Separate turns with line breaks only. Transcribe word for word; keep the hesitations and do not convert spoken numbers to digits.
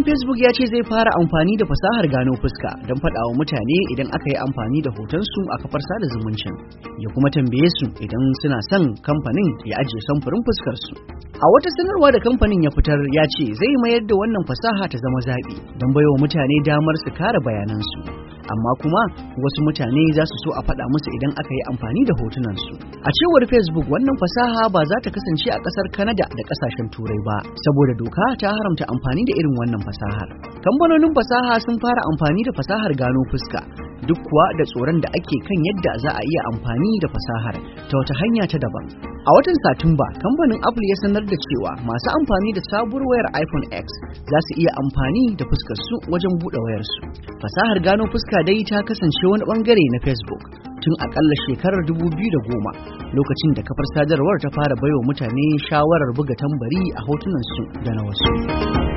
Facebook ya ce zai fara amfani da fasahar gano fuska don faɗawa mutane idan aka yi amfani da hotonsu a kafar sada zumuncin, ya kuma tambaye su idan suna son kamfanin ya ajiye samfurin fuskarsu. A wata sanarwa da kamfanin ya fitar ya ce zai mayar da wannan fasaha ta zama zaɓi don baiwa mutane damar su kare bayanansu. Amma kuma wasu mutane za su so a faɗa musu idan aka yi amfani da hotunansu. A cewar Facebook, wannan fasaha ba za ta kasance a ƙasar Canada da ƙasashen Turai ba, saboda doka ta haramta amfani da irin wannan fasahar. Kamfanonin fasaha sun fara amfani da fasahar gano fuska, duk kuwa da tsoron da ake kan yadda za a iya amfani da fasahar ta wata hanya ta daban. A watan Satumba, kamfanin Apple ya sanar da cewa masu amfani da sabuwar wayar iPhone X za su iya amfani da fuskarsu wajen buɗe wayarsu. Fasahar gano fuska dai ta kasance wani bangare na Facebook tun akalla shekarar dubu biyu da goma, lokacin da kafar sadarwar ta fara baiwa mutane shawarar buga tambari a hotunansu da na wasu.